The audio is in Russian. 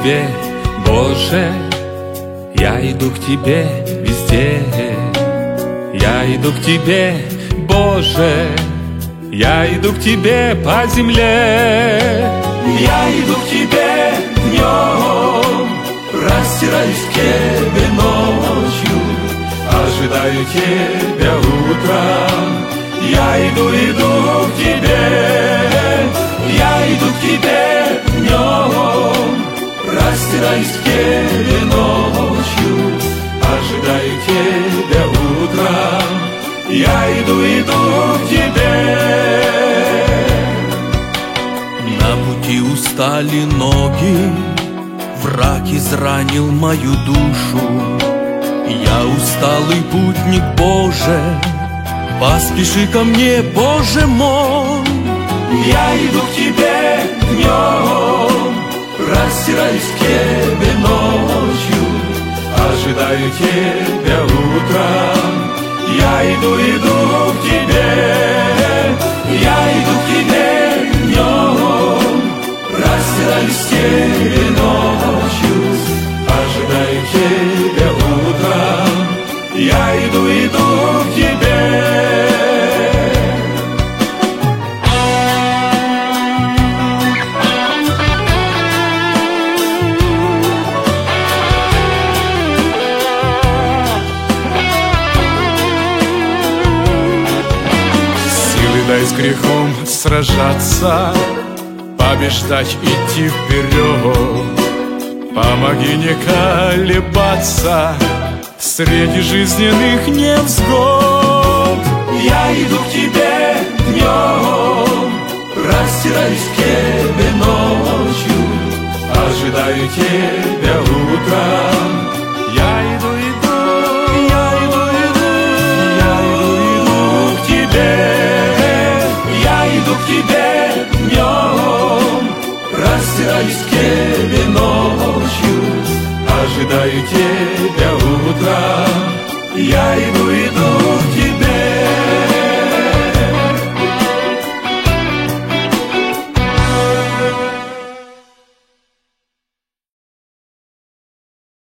Тебе, Боже, я иду к Тебе везде. Я иду к Тебе, Боже, я иду к Тебе по земле. Я иду к Тебе днем, простираюсь к Тебе ночью, ожидаю Тебя утром. Я иду к Тебе, я иду к Тебе днем, простираюсь к Тебе ночью, ожидаю Тебя утром. Я иду к Тебе. На пути устали ноги, враг изранил мою душу. Я усталый путник, Боже, поспеши ко мне, Боже мой. Я иду к Тебе днем, простираюсь к Тебе ночью, ожидаю Тебя утром. Я иду к Тебе, я иду к Тебе днем, простираюсь к Тебе ночью, ожидаю Тебя утром. Я иду к Тебе. Дай с грехом сражаться, побеждать, идти вперед. Помоги не колебаться среди жизненных невзгод. Я иду к Тебе днем, простираюсь к Тебе ночью, ожидаю Тебя утром. Я иду к Тебе. К Тебе днем, простираюсь к Тебе ночью, ожидаю Тебя утром. Я иду к Тебе.